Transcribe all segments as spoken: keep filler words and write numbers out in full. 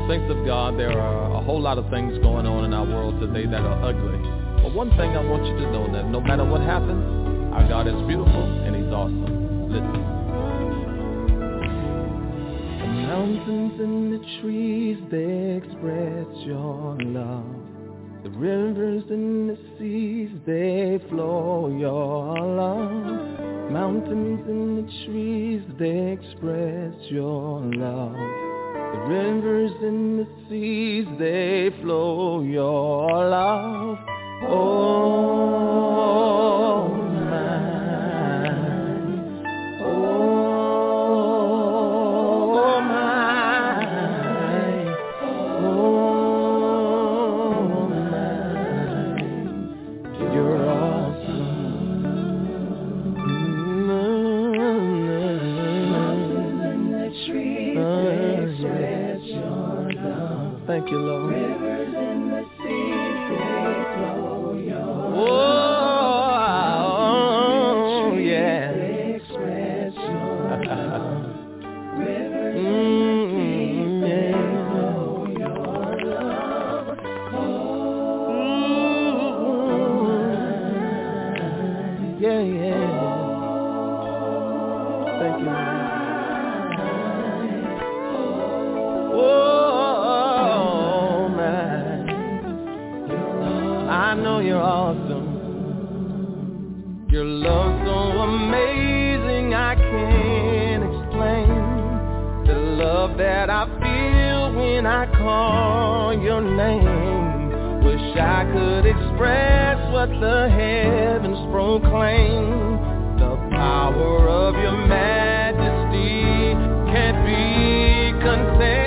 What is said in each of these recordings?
Saints of God, there are a whole lot of things going on in our world today that are ugly. But one thing I want you to know, that no matter what happens, our God is beautiful and He's awesome. Listen. The mountains and the trees, they express your love. The rivers and the seas, they flow your love. Mountains and the trees, they express your love. The rivers and the seas, they flow your love. Oh, my. Oh, my. Oh, my. You're awesome. Mountains and the trees, they express your love. Thank you, Lord. Rivers and the seas, they flow your love. Oh, yeah. They express your love. Rivers and the seas, they flow your love. Oh, yeah, yeah. Thank you, Lord. Oh, man. I know you're awesome. Your love's so amazing, I can't explain the love that I feel when I call your name. Wish I could express what the heavens proclaim. The power of your majesty can't be contained.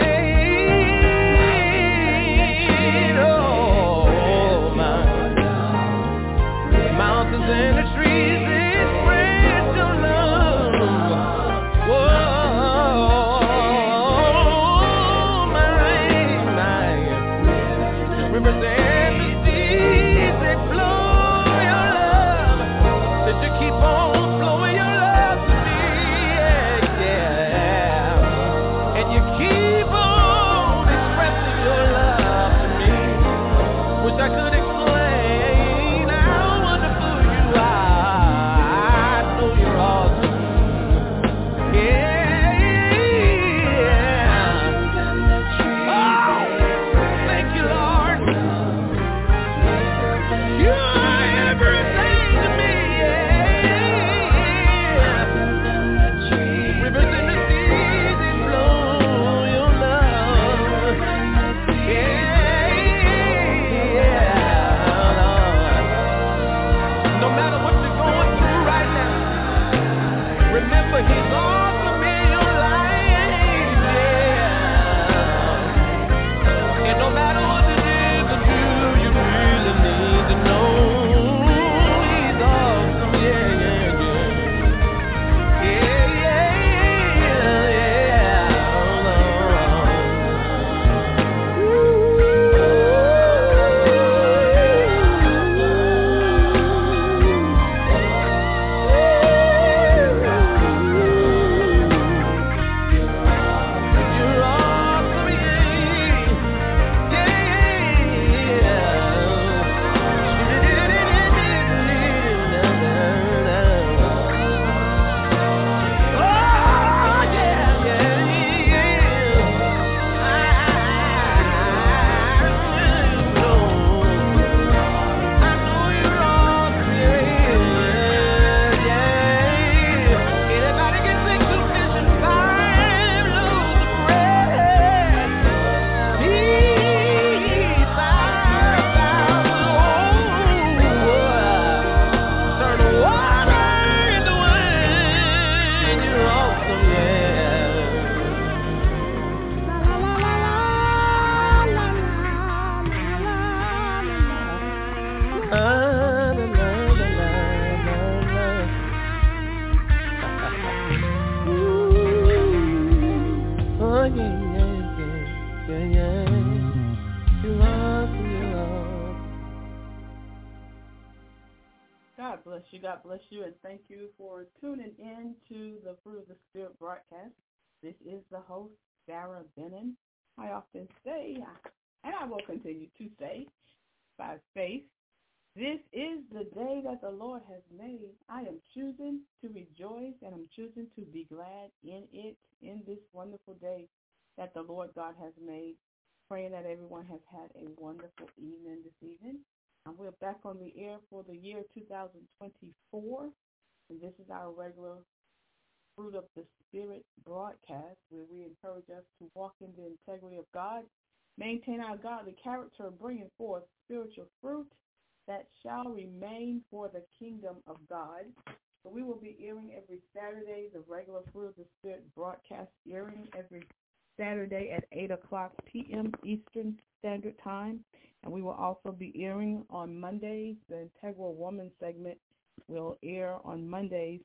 Oh, my mountains and the trees express your love. Whoa, my, my rivers and the seas, they flow your love. That you keep on flowing your love to me, yeah, yeah. And you keep on expressing your love to me. Wish I could explain how wonderful you are. I know you're awesome. Yeah, yeah. Oh, thank you, Lord. You're everything to me, yeah. Rivers in the seas, they flow your love. Yeah, yeah. No matter what you're going through right now, remember He's awesome in your life, yeah. And no matter what it is to do, you really need to know He's awesome, yeah, yeah, yeah. Yeah, yeah, You're awesome, Anybody can sing two fish and five loaves of bread. Feed five thousand. Turn water into wine. You're awesome, yeah. La, la, la, la, la, la, la. Ooh. Oh, yeah, yeah, yeah, yeah, yeah. You're awesome, you're awesome. God bless you. God bless you. And thank you for tuning in to the Fruit of the Spirit broadcast. This is the host, Sarah Bennon. I often say, and I will continue to say, by faith, this is the day that the Lord has made. I am choosing to rejoice, and I'm choosing to be glad in it, in this wonderful day that the Lord God has made. Praying that everyone has had a wonderful evening this evening. And we're back on the air for the year two thousand twenty-four, and this is our regular Fruit of the Spirit broadcast, where we encourage us to walk in the integrity of God, maintain our godly character, bringing forth spiritual fruit that shall remain for the kingdom of God. So we will be airing every Saturday, the regular Fruit of the Spirit broadcast airing every Saturday at eight o'clock p.m. Eastern Standard Time. And we will also be airing on Mondays. The Integral Woman segment will air on Mondays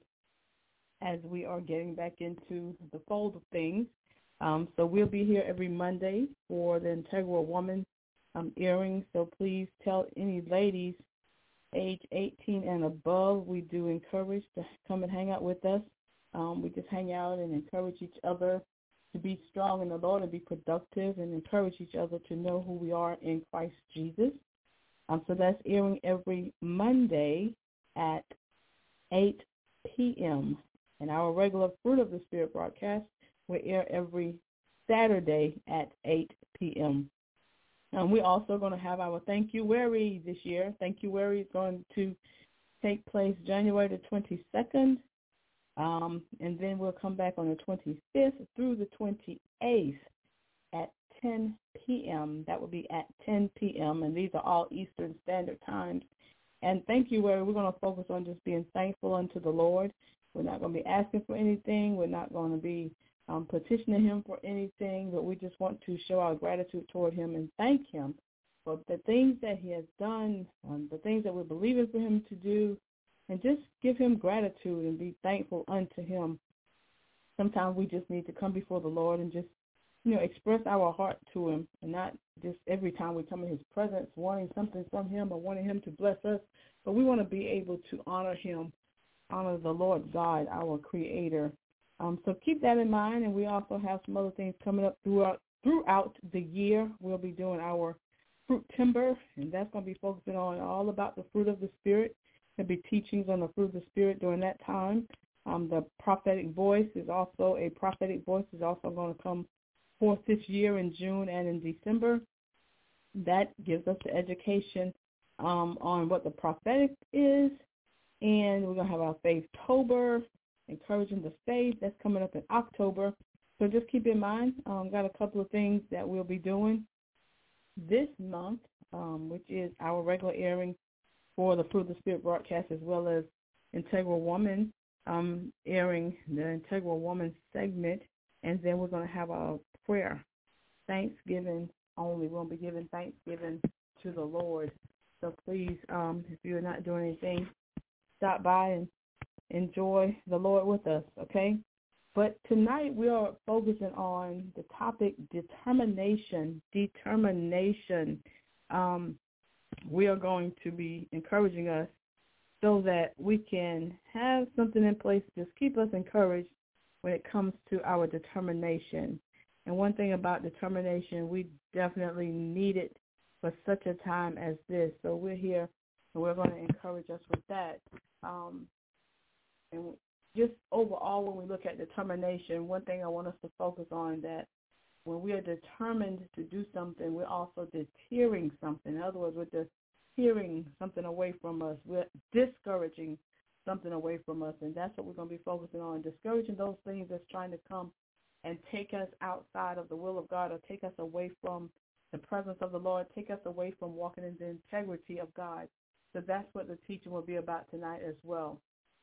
as we are getting back into the fold of things. Um, so we'll be here every Monday for the Integral Woman um, airing. So please tell any ladies age eighteen and above, we do encourage to come and hang out with us. Um, we just hang out and encourage each other to be strong in the Lord and be productive, and encourage each other to know who we are in Christ Jesus. Um, so that's airing every Monday at eight p.m. And our regular Fruit of the Spirit broadcast will air every Saturday at eight p.m. Um, we're also going to have our Thank You Wary this year. Thank You Wary is going to take place January the twenty-second. Um, and then we'll come back on the twenty-fifth through the twenty-eighth at ten p.m. That will be at ten p.m. And these are all Eastern Standard Times. And thank you, where we're going to focus on just being thankful unto the Lord. We're not going to be asking for anything. We're not going to be um, petitioning him for anything, but we just want to show our gratitude toward him and thank him for the things that he has done, um, the things that we're believing for him to do, and just give him gratitude and be thankful unto him. Sometimes we just need to come before the Lord and just, you know, express our heart to him, and not just every time we come in his presence wanting something from him or wanting him to bless us, but we want to be able to honor him, honor the Lord God, our Creator. Um, so keep that in mind, and we also have some other things coming up throughout throughout the year. We'll be doing our Fruit Timber, and that's going to be focusing on all about the fruit of the Spirit. There'll be teachings on the fruit of the Spirit during that time. Um, the prophetic voice is also, a prophetic voice is also going to come forth this year in June and in December. That gives us the education um, on what the prophetic is. And we're going to have our Faith-tober, encouraging the faith. That's coming up in October. So just keep in mind, um, got a couple of things that we'll be doing this month, um, which is our regular airing for the Fruit of the Spirit broadcast, as well as Integral Woman, um, airing the Integral Woman segment. And then we're going to have a prayer, Thanksgiving only. We'll be giving Thanksgiving to the Lord. So please, um, if you're not doing anything, stop by and enjoy the Lord with us, okay? But tonight we are focusing on the topic determination, determination. Um, we are going to be encouraging us so that we can have something in place to just keep us encouraged when it comes to our determination. And one thing about determination, we definitely need it for such a time as this. So we're here, and we're going to encourage us with that. Um, and just overall, when we look at determination, one thing I want us to focus on, that when we are determined to do something, we're also deterring something. In other words, we're deterring something away from us. We're discouraging something away from us, and that's what we're going to be focusing on, discouraging those things that's trying to come and take us outside of the will of God, or take us away from the presence of the Lord, take us away from walking in the integrity of God. So that's what the teaching will be about tonight as well.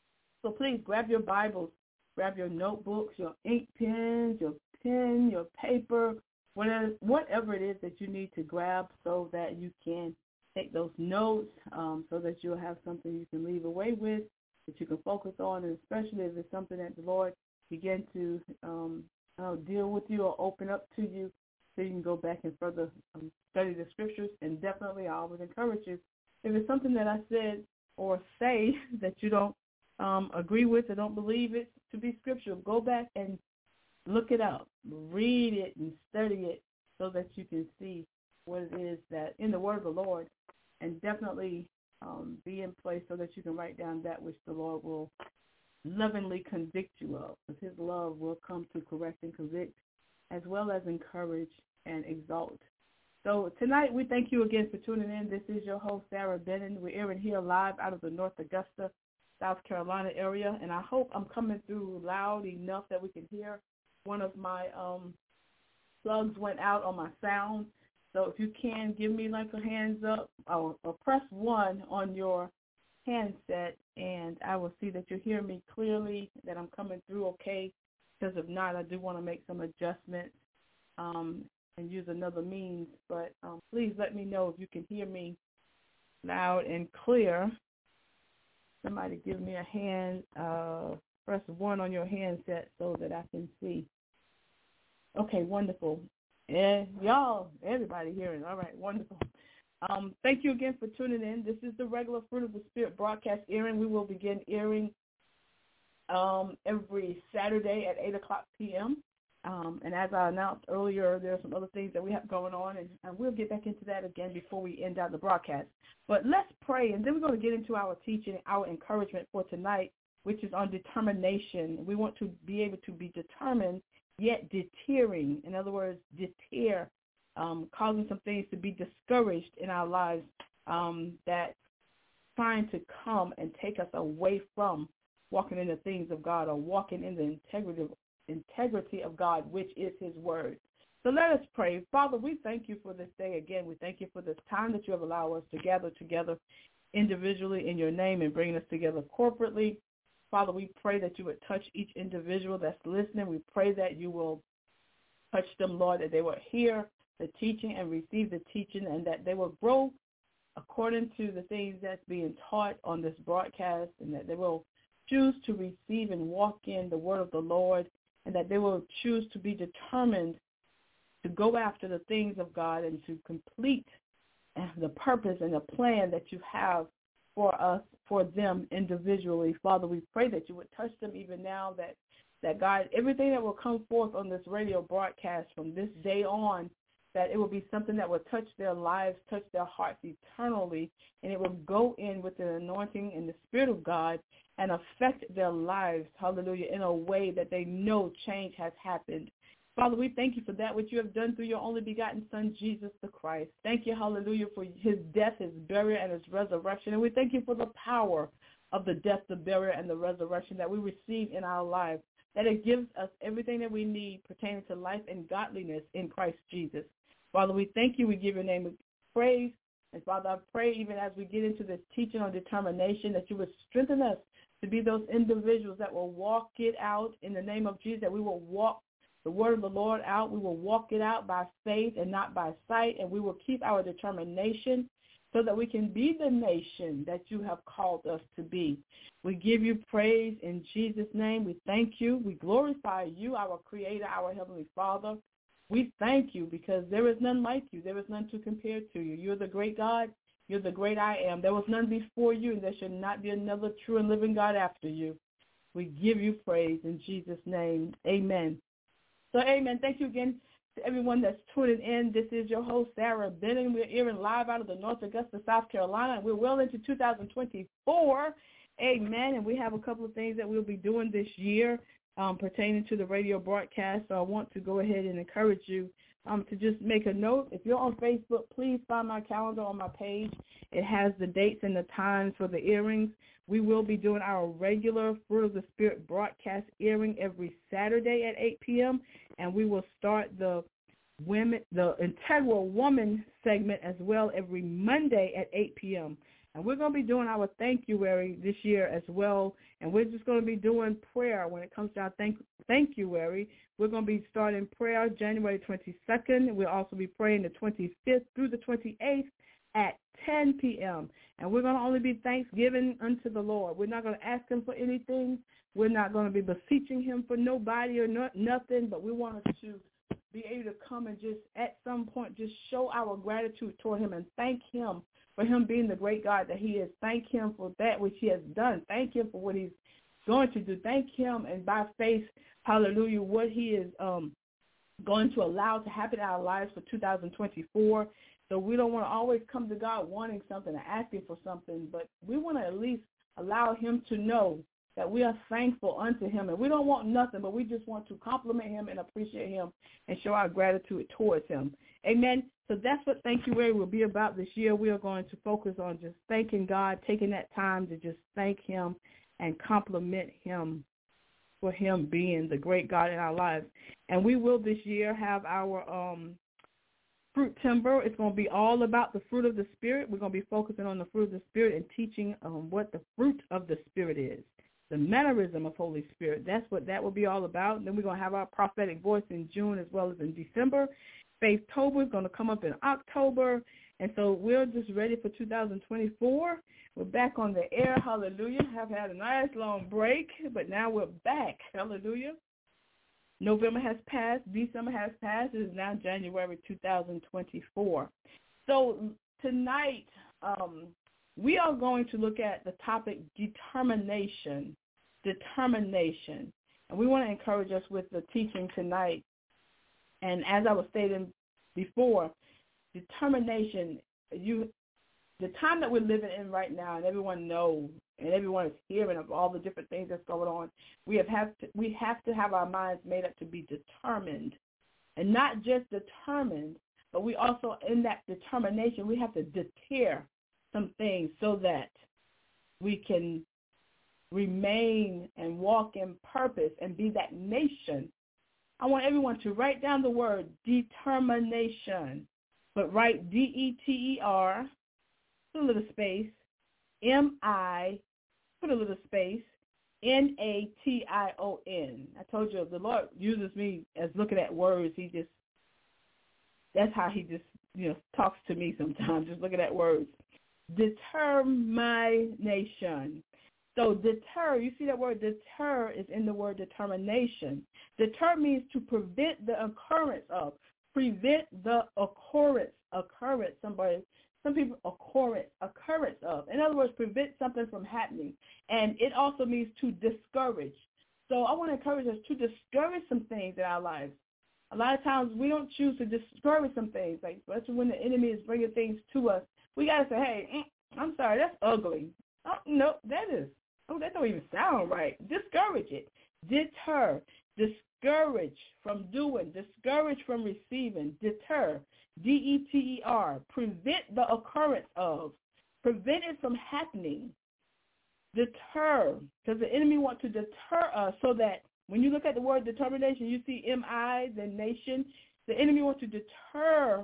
So please grab your Bibles, grab your notebooks, your ink pens, your pen, your paper, whatever, whatever it is that you need to grab so that you can take those notes, um, so that you'll have something you can leave away with, that you can focus on, and especially if it's something that the Lord begin to um, uh, deal with you or open up to you, so you can go back and further um, study the scriptures. And definitely I always encourage you, if it's something that I said or say that you don't um, agree with or don't believe it to be scriptural, go back and look it up, read it and study it, so that you can see what it is that in the word of the Lord, and definitely um, be in place so that you can write down that which the Lord will lovingly convict you of, because his love will come to correct and convict as well as encourage and exalt. So tonight we thank you again for tuning in. This is your host, Sarah Bennon. We're airing here live out of the North Augusta, South Carolina area, and I hope I'm coming through loud enough that we can hear. One of my um, plugs went out on my sound, so if you can, give me like a hands up or, or press one on your handset, and I will see that you hear me clearly, that I'm coming through okay, because if not, I do want to make some adjustments um, and use another means, but um, please let me know if you can hear me loud and clear. Somebody give me a hand, uh, press one on your handset so that I can see. Okay, wonderful. Yeah, y'all, everybody hearing. All right, wonderful. Um, thank you again for tuning in. This is the regular Fruit of the Spirit broadcast airing. We will begin airing um, every Saturday at eight o'clock p.m. Um, and as I announced earlier, there are some other things that we have going on, and, and we'll get back into that again before we end out the broadcast. But let's pray, and then we're going to get into our teaching, our encouragement for tonight, which is on determination. We want to be able to be determined, yet deterring. In other words, deter, um, causing some things to be discouraged in our lives um, that trying to come and take us away from walking in the things of God or walking in the integrity of, integrity of God, which is his word. So let us pray. Father, we thank you for this day again. We thank you for this time that you have allowed us to gather together individually in your name and bring us together corporately. Father, we pray that you would touch each individual that's listening. We pray that you will touch them, Lord, that they will hear the teaching and receive the teaching, and that they will grow according to the things that's being taught on this broadcast, and that they will choose to receive and walk in the word of the Lord, and that they will choose to be determined to go after the things of God and to complete the purpose and the plan that you have for us, for them individually. Father, we pray that you would touch them even now, that, that God, everything that will come forth on this radio broadcast from this day on, that it will be something that will touch their lives, touch their hearts eternally, and it will go in with the anointing and the Spirit of God and affect their lives, hallelujah, in a way that they know change has happened. Father, we thank you for that which you have done through your only begotten Son, Jesus the Christ. Thank you, hallelujah, for his death, his burial, and his resurrection. And we thank you for the power of the death, the burial, and the resurrection that we receive in our lives, that it gives us everything that we need pertaining to life and godliness in Christ Jesus. Father, we thank you. We give your name praise. And, Father, I pray even as we get into this teaching on determination that you would strengthen us to be those individuals that will walk it out in the name of Jesus, that we will walk the word of the Lord out. We will walk it out by faith and not by sight, and we will keep our determination so that we can be the nation that you have called us to be. We give you praise in Jesus' name. We thank you. We glorify you, our Creator, our Heavenly Father. We thank you because there is none like you. There is none to compare to you. You're the great God. You're the great I am. There was none before you, and there should not be another true and living God after you. We give you praise in Jesus' name. Amen. So, amen. Thank you again to everyone that's tuning in. This is your host, Sarah Bennon. We're airing live out of the North Augusta, South Carolina, and we're well into two thousand twenty-four. Amen. And we have a couple of things that we'll be doing this year um, pertaining to the radio broadcast. So I want to go ahead and encourage you um, to just make a note. If you're on Facebook, please find my calendar on my page. It has the dates and the times for the earrings. We will be doing our regular Fruit of the Spirit broadcast airing every Saturday at eight p.m., and we will start the women, the Integral Woman segment as well every Monday at eight p.m. And we're going to be doing our thank-you-ary this year as well, and we're just going to be doing prayer when it comes to our thank- thank-you-ary. We're going to be starting prayer January twenty-second. We'll also be praying the twenty-fifth through the twenty-eighth at ten p.m., and we're going to only be thanksgiving unto the Lord. We're not going to ask him for anything. We're not going to be beseeching him for nobody or no, nothing, but we want us to be able to come and just at some point just show our gratitude toward him and thank him for him being the great God that he is. Thank him for that which he has done. Thank him for what he's going to do. Thank him, and by faith, hallelujah, what he is um going to allow to happen in our lives for two thousand twenty-four. So we don't want to always come to God wanting something or asking for something, but we want to at least allow him to know that we are thankful unto him. And we don't want nothing, but we just want to compliment him and appreciate him and show our gratitude towards him. Amen. So that's what Sanctuary will be about this year. We are going to focus on just thanking God, taking that time to just thank him and compliment him for him being the great God in our lives. And we will this year have our um, Fruit Timber. It's going to be all about the fruit of the Spirit. We're going to be focusing on the fruit of the Spirit and teaching um, what the fruit of the Spirit is, the mannerism of Holy Spirit. That's what that will be all about. And then we're going to have our prophetic voice in June as well as in December. Faithtober is going to come up in October. And so we're just ready for two thousand twenty-four. We're back on the air. Hallelujah. Have had a nice long break, but now we're back. Hallelujah. November has passed. December has passed. It is now January two thousand twenty-four. So tonight um, we are going to look at the topic determination. Determination. And we want to encourage us with the teaching tonight. And as I was stating before, determination, you, the time that we're living in right now, and everyone knows, and everyone is hearing of all the different things that's going on, we have, have to, we have to have our minds made up to be determined. And not just determined, but we also, in that determination, we have to deter some things so that we can remain and walk in purpose and be that nation. I want everyone to write down the word determination, but write D E T E R, put a little space, M I, put a little space, N A T I O N. I told you, the Lord uses me as looking at words. He just, that's how he just, you know, talks to me sometimes, just looking at words. Determination. So deter, you see that word deter is in the word determination. Deter means to prevent the occurrence of, prevent the occurrence, occurrence, somebody, some people, occurrence, occurrence of. In other words, prevent something from happening. And it also means to discourage. So I want to encourage us to discourage some things in our lives. A lot of times we don't choose to discourage some things, like especially when the enemy is bringing things to us. We got to say, hey, I'm sorry, that's ugly. Oh, no, that is. Oh, that don't even sound right. Discourage it. Deter. Discourage from doing. Discourage from receiving. Deter. D E T E R. Prevent the occurrence of. Prevent it from happening. Deter. Because the enemy wants to deter us so that when you look at the word determination, you see M I, the nation. The enemy wants to deter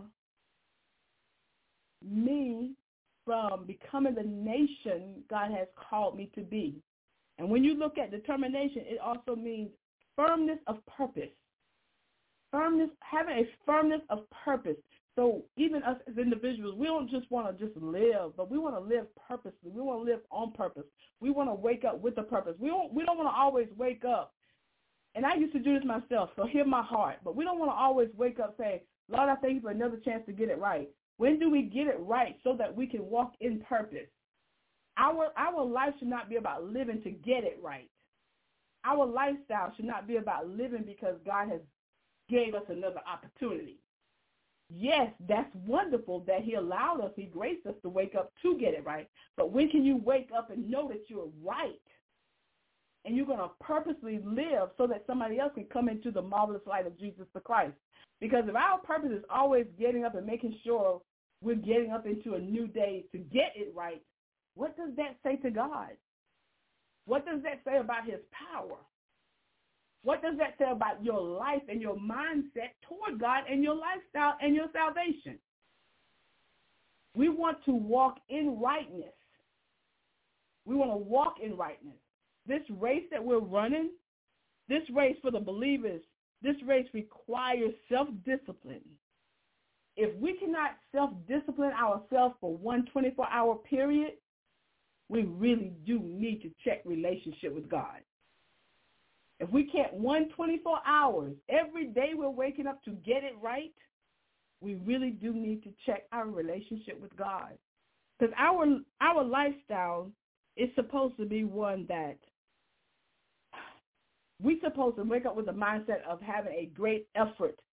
me from becoming the nation God has called me to be. And when you look at determination, it also means firmness of purpose. Firmness, having a firmness of purpose. So even us as individuals, we don't just want to just live, but we want to live purposely. We want to live on purpose. We want to wake up with a purpose. We don't, we don't want to always wake up. And I used to do this myself, so hear my heart. But we don't want to always wake up saying, Lord, I thank you for another chance to get it right. When do we get it right so that we can walk in purpose? Our our life should not be about living to get it right. Our lifestyle should not be about living because God has gave us another opportunity. Yes, that's wonderful that he allowed us, he graced us to wake up to get it right. But when can you wake up and know that you're right? And you're going to purposely live so that somebody else can come into the marvelous light of Jesus the Christ. Because if our purpose is always getting up and making sure we're getting up into a new day to get it right, what does that say to God? What does that say about his power? What does that say about your life and your mindset toward God and your lifestyle and your salvation? We want to walk in rightness. We want to walk in rightness. This race that we're running, this race for the believers, this race requires self-discipline. If we cannot self-discipline ourselves for one twenty-four hour period, we really do need to check relationship with God. If we can't one twenty-four hours, every day we're waking up to get it right, we really do need to check our relationship with God. Because our, our lifestyle is supposed to be one that we're supposed to wake up with a mindset of having a great effort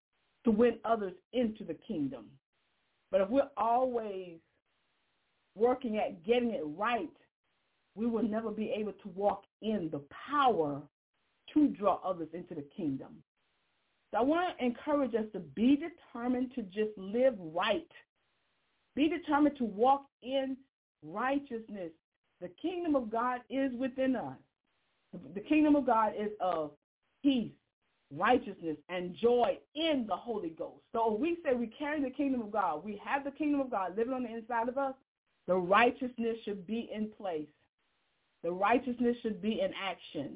to win others into the kingdom. But if we're always working at getting it right, we will never be able to walk in the power to draw others into the kingdom. So I want to encourage us to be determined to just live right. Be determined to walk in righteousness. The kingdom of God is within us. The kingdom of God is of peace, righteousness, and joy in the Holy Ghost. So if we say we carry the kingdom of God, we have the kingdom of God living on the inside of us, the righteousness should be in place. The righteousness should be in action.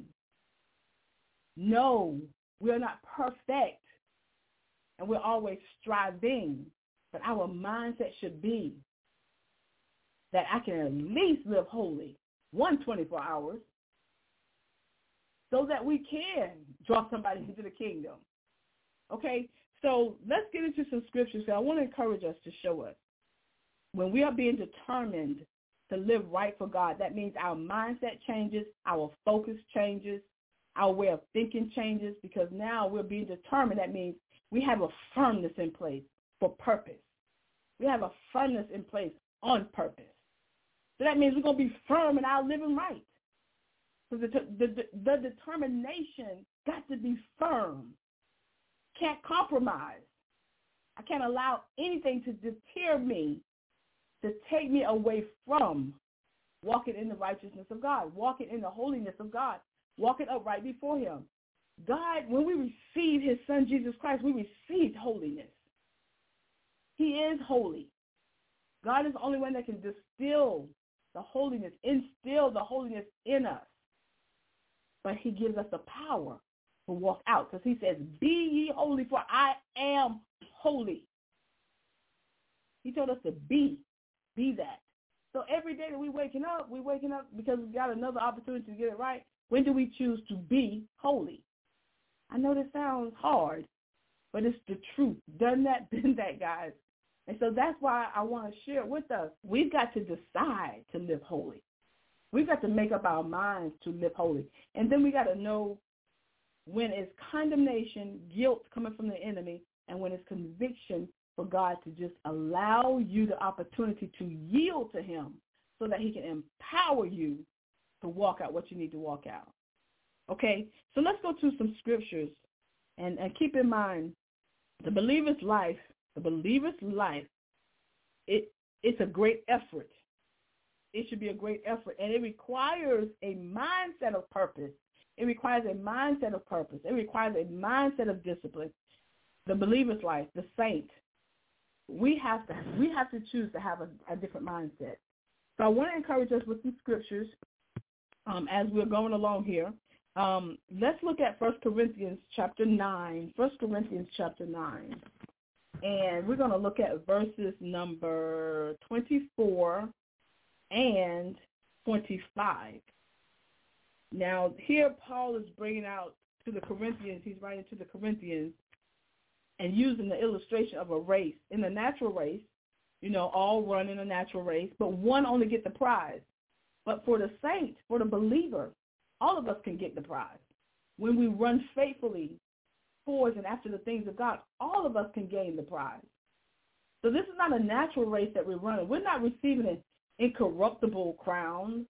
No, we're not perfect, and we're always striving, but our mindset should be that I can at least live holy one twenty-four hours so that we can draw somebody into the kingdom. Okay, so let's get into some scriptures. I want to encourage us to show us when we are being determined to live right for God, that means our mindset changes, our focus changes, our way of thinking changes, because now we're being determined. That means we have a firmness in place for purpose. We have a firmness in place on purpose. So that means we're going to be firm in our living right. So the, the, the, the determination got to be firm. Can't compromise. I can't allow anything to deter me, to take me away from walking in the righteousness of God, walking in the holiness of God, walking upright before him. God, when we receive his son, Jesus Christ, we received holiness. He is holy. God is the only one that can distill the holiness, instill the holiness in us. But he gives us the power to walk out, because he says, be ye holy, for I am holy. He told us to be, be that. So every day that we're waking up, we're waking up because we've got another opportunity to get it right. When do we choose to be holy? I know this sounds hard, but it's the truth. Done that, been that, guys. And so that's why I want to share with us. We've got to decide to live holy. We've got to make up our minds to live holy. And then we got to know when it's condemnation, guilt coming from the enemy, and when it's conviction for God to just allow you the opportunity to yield to him so that he can empower you to walk out what you need to walk out. Okay, so let's go to some scriptures, and, and keep in mind the believer's life, the believer's life, it it's a great effort. It should be a great effort, and it requires a mindset of purpose. It requires a mindset of purpose. It requires a mindset of discipline. The believer's life, the saint, we have to we have to choose to have a, a different mindset. So I want to encourage us with some scriptures um, as we're going along here. Um, let's look at First Corinthians chapter nine. First Corinthians chapter nine. And we're going to look at verses number twenty-four and twenty-five. Now, here Paul is bringing out to the Corinthians, he's writing to the Corinthians and using the illustration of a race. In the natural race, you know, all run in a natural race, but one only gets the prize. But for the saint, for the believer, all of us can get the prize. When we run faithfully towards and after the things of God, all of us can gain the prize. So this is not a natural race that we're running. We're not receiving an incorruptible crown.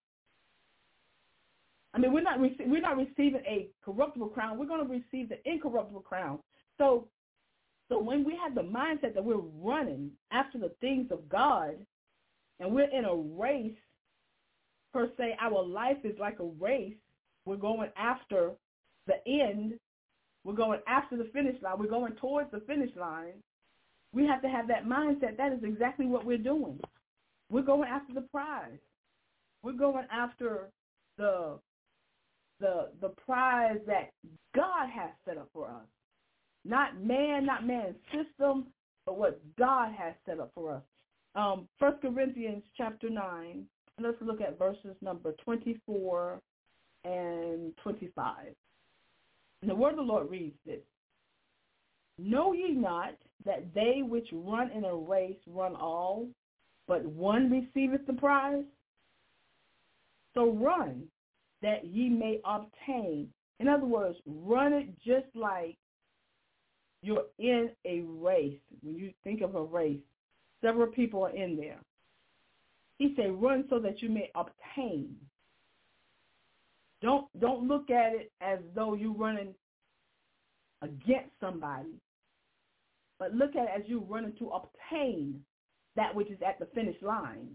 I mean, we're not rece- we're not receiving a corruptible crown. We're going to receive the incorruptible crown. So, so when we have the mindset that we're running after the things of God, and we're in a race per se, our life is like a race. We're going after the end. We're going after the finish line. We're going towards the finish line. We have to have that mindset. That is exactly what we're doing. We're going after the prize. We're going after the the the prize that God has set up for us. Not man, not man's system, but what God has set up for us. Um, First Corinthians chapter nine, let's look at verses number twenty-four and twenty-five. And the word of the Lord reads this: Know ye not that they which run in a race run all, but one receiveth the prize? So run, that ye may obtain. In other words, run it just like You're in a race. When you think of a race, several people are in there. He said, run so that you may obtain. Don't, don't look at it as though you're running against somebody, but look at it as you running to obtain that which is at the finish line.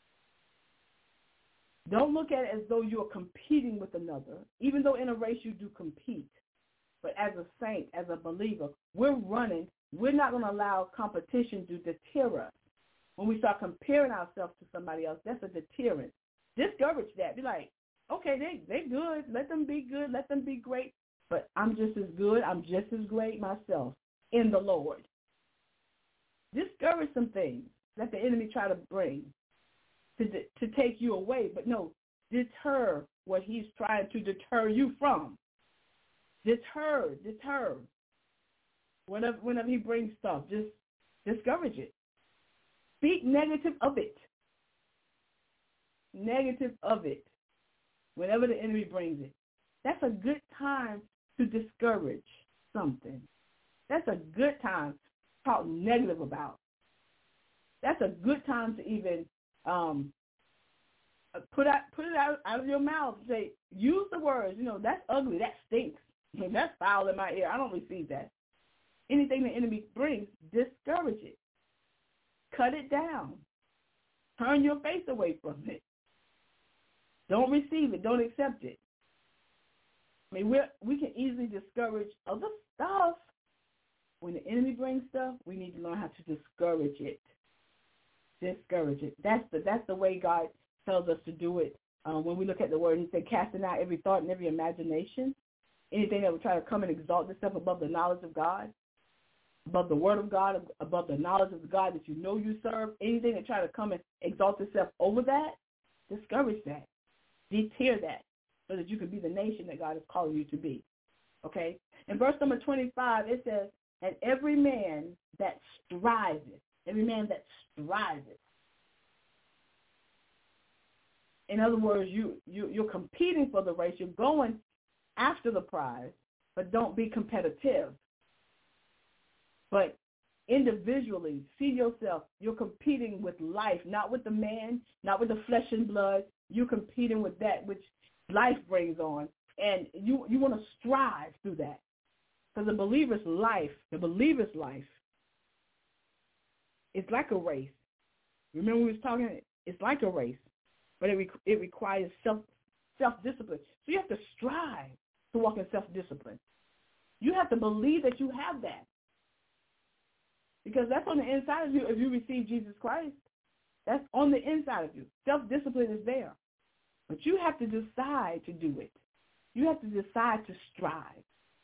Don't look at it as though you're competing with another, even though in a race you do compete. But as a saint, as a believer, we're running. We're not going to allow competition to deter us. When we start comparing ourselves to somebody else, that's a deterrent. Discourage that. Be like, okay, they they good. Let them be good. Let them be great. But I'm just as good. I'm just as great myself in the Lord. Discourage some things that the enemy try to bring to to take you away. But no, deter what he's trying to deter you from. Deter, deter. Whenever, whenever he brings stuff, just discourage it. Speak negative of it. Negative of it. Whenever the enemy brings it. That's a good time to discourage something. That's a good time to talk negative about. That's a good time to even um, put out put it out, out of your mouth. Say, use the words, you know, that's ugly, that stinks. That's foul in my ear. I don't receive that. Anything the enemy brings, discourage it. Cut it down. Turn your face away from it. Don't receive it. Don't accept it. I mean, we we can easily discourage other stuff. When the enemy brings stuff, we need to learn how to discourage it. Discourage it. That's the that's the way God tells us to do it. Um, when we look at the word, he said, casting out every thought and every imagination, anything that would try to come and exalt itself above the knowledge of God, above the word of God, above the knowledge of the God that you know you serve, anything that try to come and exalt itself over that, discourage that. Deter that so that you can be the nation that God is calling you to be. Okay? In verse number twenty-five, it says, and every man that striveth, every man that striveth. In other words, you, you, you're competing for the race. You're going after the prize, but don't be competitive. But individually, see yourself. You're competing with life, not with the man, not with the flesh and blood. You're competing with that which life brings on, and you, you want to strive through that. Because the believer's life, the believer's life, it's like a race. Remember we was talking, it's like a race, but it, it requires self, self-discipline. So you have to strive to walk in self-discipline. You have to believe that you have that. Because that's on the inside of you if you receive Jesus Christ. That's on the inside of you. Self-discipline is there. But you have to decide to do it. You have to decide to strive.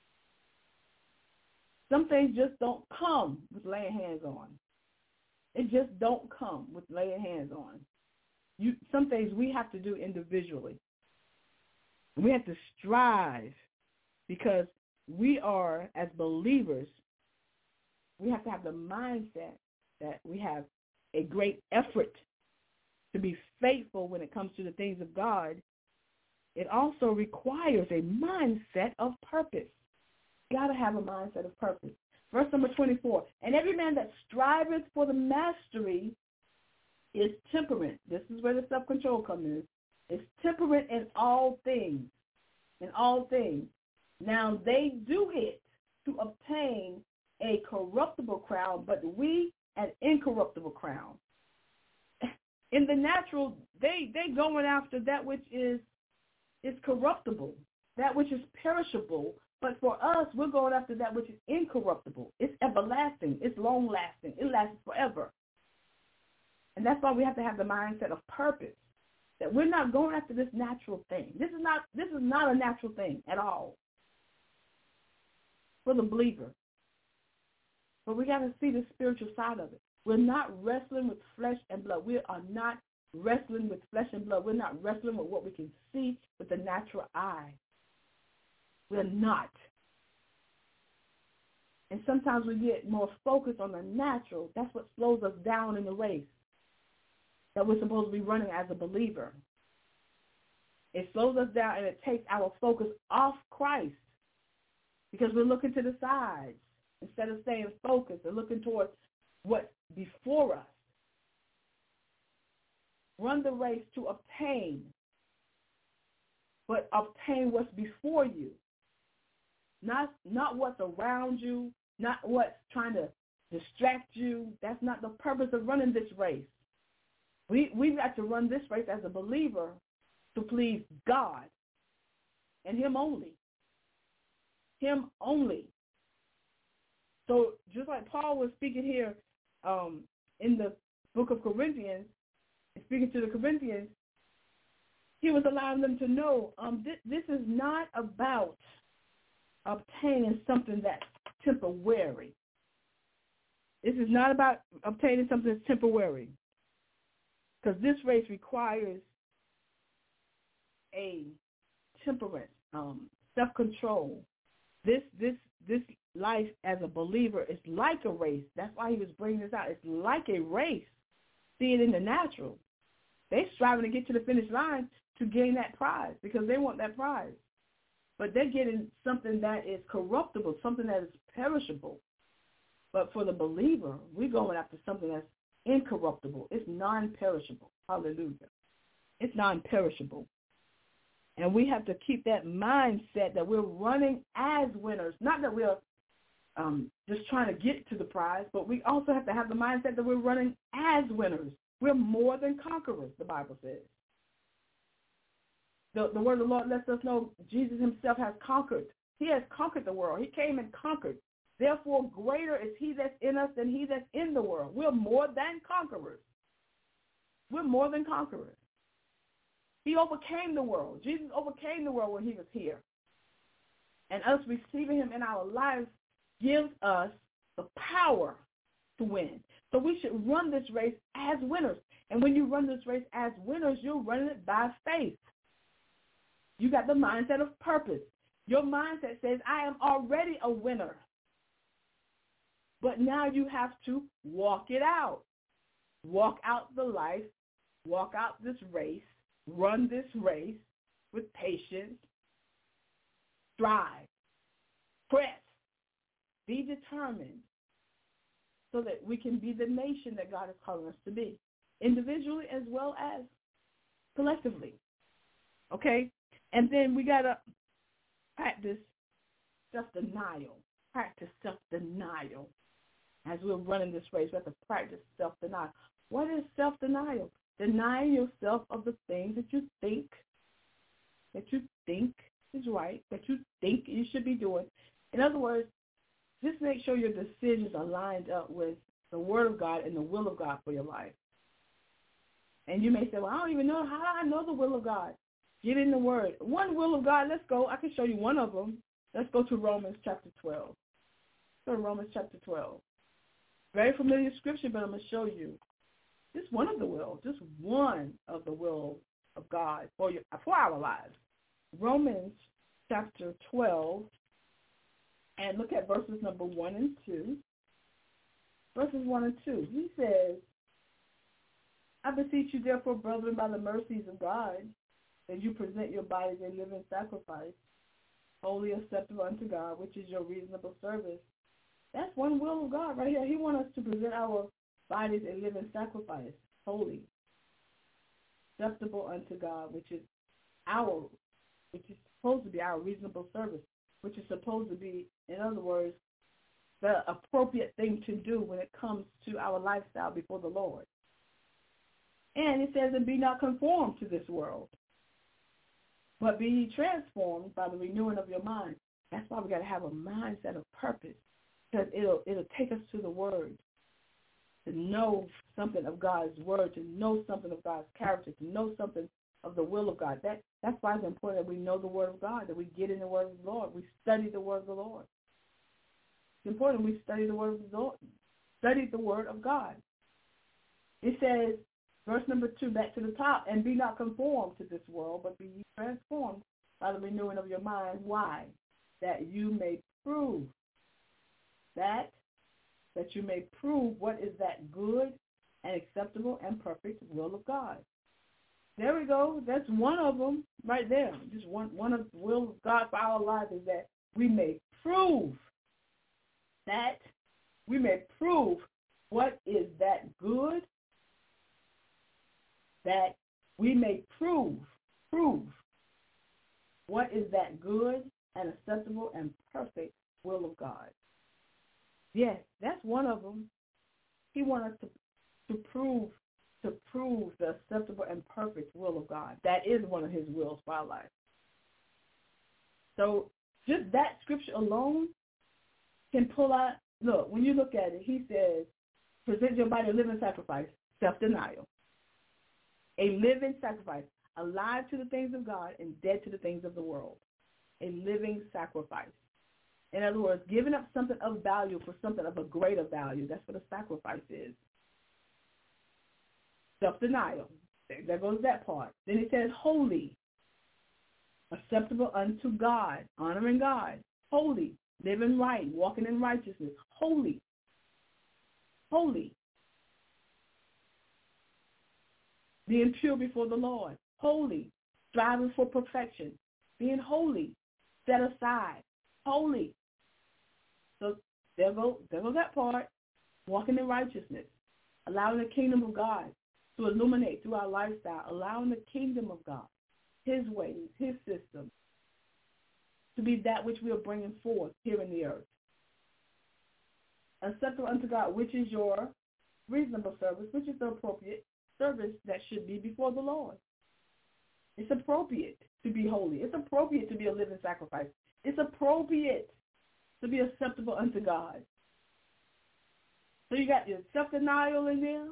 Some things just don't come with laying hands on. It just don't come with laying hands on. You, some things we have to do individually. We have to strive because we are, as believers, we have to have the mindset that we have a great effort to be faithful when it comes to the things of God. It also requires a mindset of purpose. You got to have a mindset of purpose. Verse number twenty-four, and every man that striveth for the mastery is temperate. This is where the self-control comes in. It's temperate in all things. In all things. Now they do it to obtain a corruptible crown, but we an incorruptible crown. In the natural, they they going after that which is is corruptible, that which is perishable. But for us, we're going after that which is incorruptible. It's everlasting. It's long-lasting. It lasts forever. And that's why we have to have the mindset of purpose, that we're not going after this natural thing. This is not this is not a natural thing at all for the believer. But we got to see the spiritual side of it. We're not wrestling with flesh and blood. We are not wrestling with flesh and blood. We're not wrestling with what we can see with the natural eye. We're not. And sometimes we get more focused on the natural. That's what slows us down in the race that we're supposed to be running as a believer. It slows us down and it takes our focus off Christ because we're looking to the sides. instead of staying focused and looking towards what's before us. Run the race to obtain, but obtain what's before you. Not, not what's around you, not what's trying to distract you. That's not the purpose of running this race. We, we've got to run this race as a believer to please God and him only. Him only. So just like Paul was speaking here um, in the book of Corinthians, speaking to the Corinthians, he was allowing them to know um, th- this is not about obtaining something that's temporary. This is not about obtaining something that's temporary, because this race requires a temperance, um, self-control. This this this life as a believer is like a race. That's why he was bringing this out. It's like a race. See it in the natural. They're striving to get to the finish line to gain that prize because they want that prize. But they're getting something that is corruptible, something that is perishable. But for the believer, we're going after something that's incorruptible. It's non-perishable. Hallelujah. It's non-perishable. And we have to keep that mindset that we're running as winners. Not that we're um, just trying to get to the prize, but we also have to have the mindset that we're running as winners. We're more than conquerors, the Bible says. The, the word of the Lord lets us know Jesus himself has conquered. He has conquered the world. He came and conquered. Therefore, greater is he that's in us than he that's in the world. We're more than conquerors. We're more than conquerors. He overcame the world. Jesus overcame the world when he was here. And us receiving him in our lives gives us the power to win. So we should run this race as winners. And when you run this race as winners, you're running it by faith. You got the mindset of purpose. Your mindset says, I am already a winner. But now you have to walk it out. Walk out the life. Walk out this race. Run this race with patience. Strive. Press. Be determined so that we can be the nation that God is calling us to be, individually as well as collectively. Okay? And then we got to practice self-denial. Practice self-denial. As we're running this race, we have to practice self-denial. What is self-denial? Denying yourself of the things that you think, that you think is right, that you think you should be doing. In other words, just make sure your decisions are lined up with the Word of God and the will of God for your life. And you may say, well, I don't even know how do I know the will of God. Get in the Word. One will of God, let's go. I can show you one of them. Let's go to Romans chapter twelve. Go to Romans chapter twelve. Very familiar scripture, but I'm going to show you just one of the will, just one of the will of God for your, for our lives. Romans chapter twelve, and look at verses number one and two. Verses one and two. He says, I beseech you, therefore, brethren, by the mercies of God, that you present your bodies a living sacrifice, wholly acceptable unto God, which is your reasonable service. That's one will of God right here. He wants us to present our bodies a living sacrifice, holy, acceptable unto God, which is our, which is supposed to be our reasonable service, which is supposed to be, in other words, the appropriate thing to do when it comes to our lifestyle before the Lord. And it says, and be not conformed to this world, but be ye transformed by the renewing of your mind. That's why we got to have a mindset of purpose, because it'll it'll take us to the Word, to know something of God's Word, to know something of God's character, to know something of the will of God. That That's why it's important that we know the Word of God, that we get in the Word of the Lord. We study the Word of the Lord. It's important we study the Word of the Lord, study the Word of God. It says, verse number two, back to the top, and be not conformed to this world, but be ye transformed by the renewing of your mind. Why? That you may prove that, that you may prove what is that good and acceptable and perfect will of God. There we go. That's one of them right there. Just one, one of the will of God for our lives is that we may prove that we may prove what is that good, that we may prove, prove what is that good and acceptable and perfect will of God. Yes, that's one of them. He wants us to, to prove, to prove the acceptable and perfect will of God. That is one of his wills for our life. So just that scripture alone can pull out, look, when you look at it, he says, present your body a living sacrifice, self-denial. A living sacrifice, alive to the things of God and dead to the things of the world. A living sacrifice. In other words, giving up something of value for something of a greater value. That's what a sacrifice is. Self-denial. There goes that part. Then he says holy, acceptable unto God, honoring God. Holy, living right, walking in righteousness. Holy. Holy. Being pure before the Lord. Holy. Striving for perfection. Being holy. Set aside. Holy. So there goes there goes that part. Walking in righteousness. Allowing the kingdom of God to illuminate through our lifestyle. Allowing the kingdom of God, his ways, his system, to be that which we are bringing forth here in the earth. Acceptable unto God, which is your reasonable service, which is the appropriate service that should be before the Lord. It's appropriate to be holy. It's appropriate to be a living sacrifice. It's appropriate to be acceptable unto God. So you got your self-denial in there.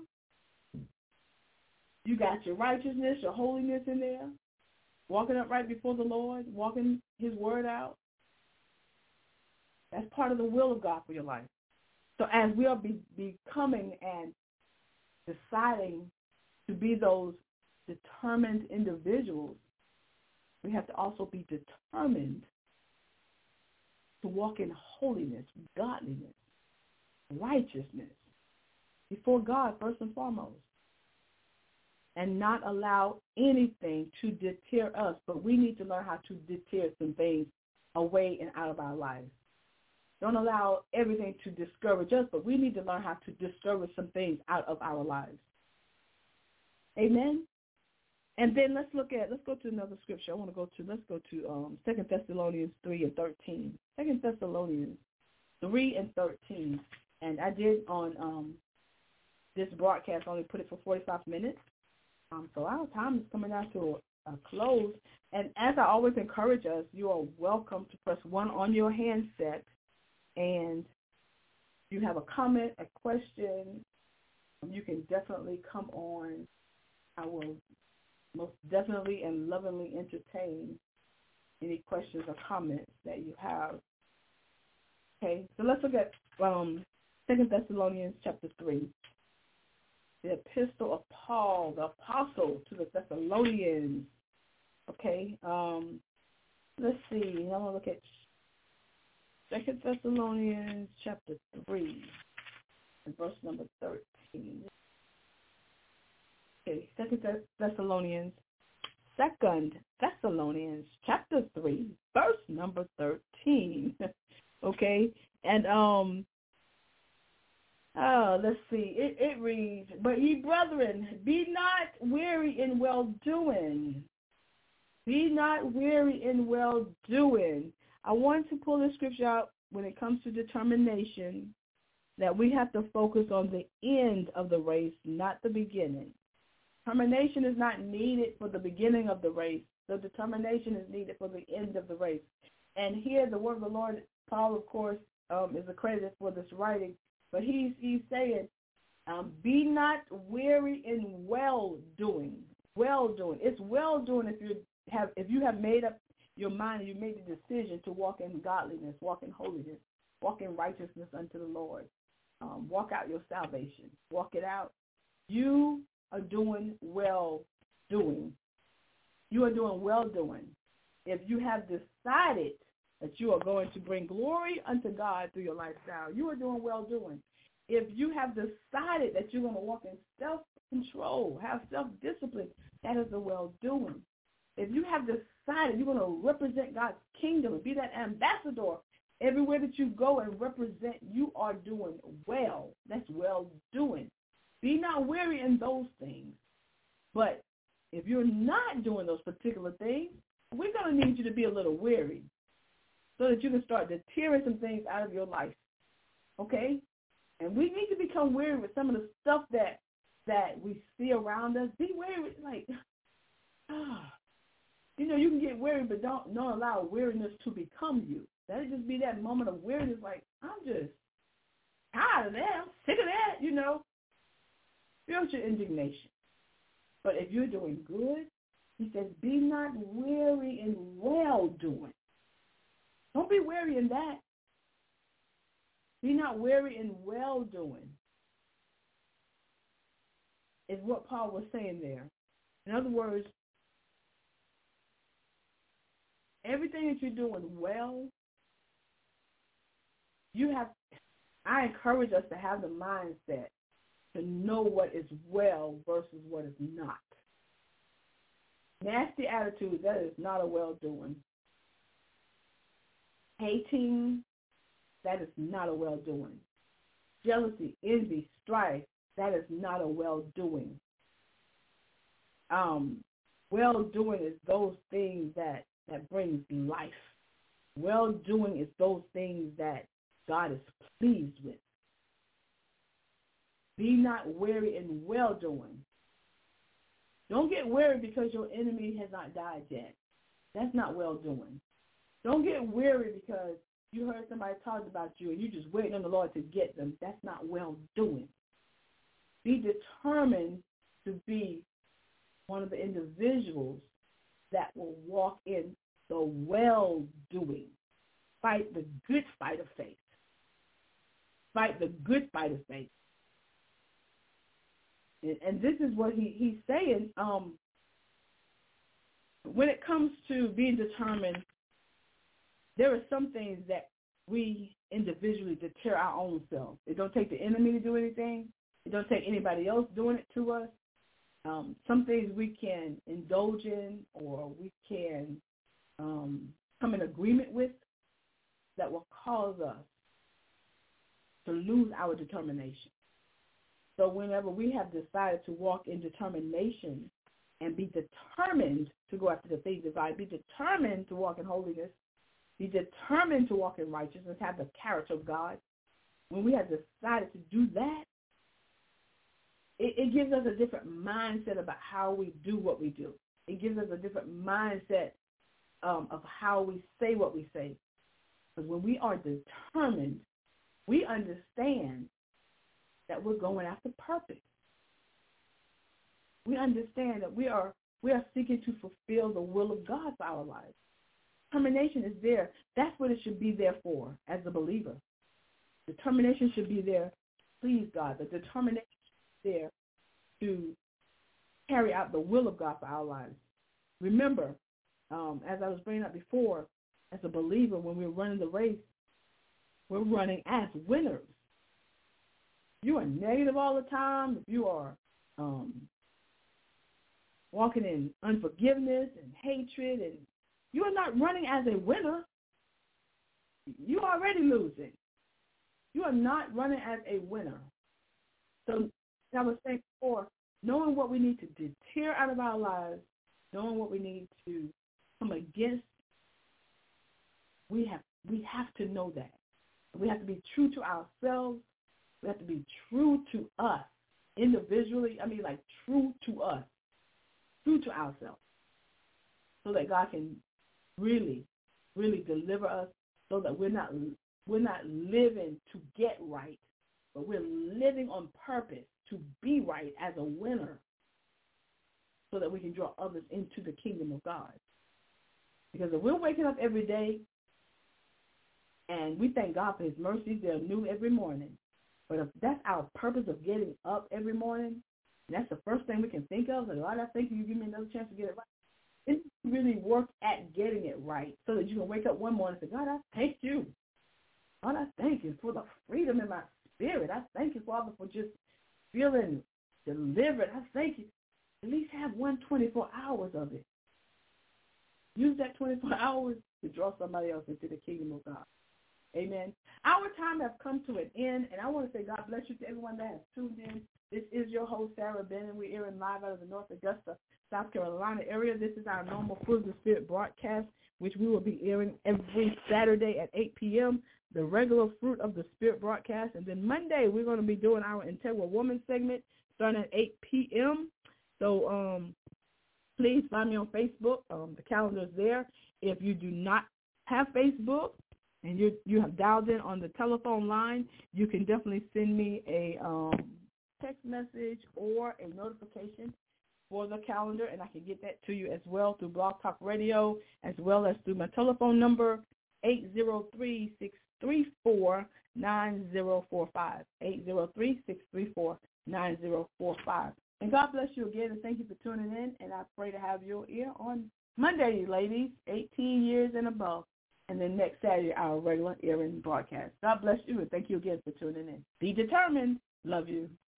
You got your righteousness, your holiness in there. Walking upright before the Lord, walking his word out. That's part of the will of God for your life. So as we are be, becoming and deciding to be those determined individuals, we have to also be determined to walk in holiness, godliness, righteousness before God first and foremost, and not allow anything to deter us. But we need to learn how to deter some things away and out of our lives. Don't allow everything to discourage us, but we need to learn how to discourage some things out of our lives. Amen? And then let's look at, let's go to another scripture. I want to go to, let's go to um, Second Thessalonians three and thirteen. Second Thessalonians three and thirteen. And I did on um, this broadcast only put it for forty-five minutes. Um, so our time is coming down to a, a close. And as I always encourage us, you are welcome to press one on your handset. And if you have a comment, a question, you can definitely come on. I will most definitely and lovingly entertain any questions or comments that you have. Okay, so let's look at um, Second Thessalonians chapter three. The epistle of Paul, the apostle to the Thessalonians. Okay, um, let's see. I'm going to look at Second Thessalonians chapter three and verse number thirteen. Okay, Second Thessalonians, Second Thessalonians chapter three, verse number thirteen. Okay, and um. Oh, let's see. It, it reads, but ye brethren, be not weary in well-doing. Be not weary in well-doing. I want to pull this scripture out when it comes to determination, that we have to focus on the end of the race, not the beginning. Determination is not needed for the beginning of the race. The determination is needed for the end of the race. And here the word of the Lord, Paul, of course, um, is accredited for this writing. But he's, he's saying, um, be not weary in well-doing. Well-doing. It's well-doing if you have if you have made up your mind and you made the decision to walk in godliness, walk in holiness, walk in righteousness unto the Lord. Um, walk out your salvation. Walk it out. You are doing well-doing. You are doing well-doing. If you have decided that you are going to bring glory unto God through your lifestyle, you are doing well-doing. If you have decided that you're going to walk in self-control, have self-discipline, that is a well-doing. If you have decided you're going to represent God's kingdom and be that ambassador Everywhere that you go and represent, you are doing well. That's well doing. Be not weary in those things. But if you're not doing those particular things, we're going to need you to be a little weary so that you can start deterring some things out of your life. Okay? And we need to become weary with some of the stuff that that we see around us. Be weary with, like, ah, you know, you can get weary, but don't, don't allow weariness to become you. That'll just be that moment of weariness, like, I'm just tired of that. I'm sick of that, you know. Feel your indignation. But if you're doing good, he says, be not weary in well-doing. Don't be weary in that. Be not weary in well-doing is what Paul was saying there. In other words, everything that you're doing well, you have, I encourage us to have the mindset to know what is well versus what is not. Nasty attitude, that is not a well-doing. Hating, that is not a well-doing. Jealousy, envy, strife, that is not a well-doing. Um, well-doing is those things that, that brings life. Well-doing is those things that God is pleased with. Be not weary in well-doing. Don't get weary because your enemy has not died yet. That's not well-doing. Don't get weary because you heard somebody talk about you and you're just waiting on the Lord to get them. That's not well-doing. Be determined to be one of the individuals that will walk in the well-doing. Fight the good fight of faith. Fight the good fight of faith. And, and this is what he, he's saying. Um, when it comes to being determined, there are some things that we individually deter our own selves. It don't take the enemy to do anything. It don't take anybody else doing it to us. Um, some things we can indulge in or we can um, come in agreement with that will cause us to lose our determination. So whenever we have decided to walk in determination and be determined to go after the things of God, be determined to walk in holiness, be determined to walk in righteousness, have the character of God, when we have decided to do that, it, it gives us a different mindset about how we do what we do. It gives us a different mindset um, of how we say what we say. Because when we are determined, we understand that we're going after purpose. We understand that we are we are seeking to fulfill the will of God for our lives. Determination is there. That's what it should be there for as a believer. Determination should be there to please God. The determination is there to carry out the will of God for our lives. Remember, um, as I was bringing up before, as a believer, when we're running the race, we're running as winners. You are negative all the time, if you are um, walking in unforgiveness and hatred, and you are not running as a winner. You are already losing. You are not running as a winner. So I was saying before, knowing what we need to deter out of our lives, knowing what we need to come against, we have we have to know that. We have to be true to ourselves. We have to be true to us individually. I mean, like true to us, true to ourselves, so that God can really, really deliver us, so that we're not we're not living to get right, but we're living on purpose to be right as a winner, so that we can draw others into the kingdom of God. Because if we're waking up every day, and we thank God for his mercies, they're new every morning. But if that's our purpose of getting up every morning, and that's the first thing we can think of, like, Lord, I thank you, you give me another chance to get it right. It's really work at getting it right so that you can wake up one morning and say, God, I thank you. God, I thank you for the freedom in my spirit. I thank you, Father, for just feeling delivered. I thank you. At least have one twenty-four hours of it. Use that twenty-four hours to draw somebody else into the kingdom of God. Amen. Our time has come to an end, and I want to say God bless you to everyone that has tuned in. This is your host, Sarah Bennett. We're airing live out of the North Augusta, South Carolina area. This is our normal Fruit of the Spirit broadcast, which we will be airing every Saturday at eight p.m., the regular Fruit of the Spirit broadcast. And then Monday, we're going to be doing our Integral Woman segment starting at eight p.m. So um, please find me on Facebook. Um, the calendar is there. If you do not have Facebook and you you have dialed in on the telephone line, you can definitely send me a um, text message or a notification for the calendar, and I can get that to you as well through Blog Talk Radio, as well as through my telephone number, eight zero three, six three four, nine zero four five, eight zero three, six three four, nine zero four five. And God bless you again, and thank you for tuning in, and I pray to have your ear on Monday, ladies, eighteen years and above, and then next Saturday, our regular airing broadcast. God bless you, and thank you again for tuning in. Be determined. Love you.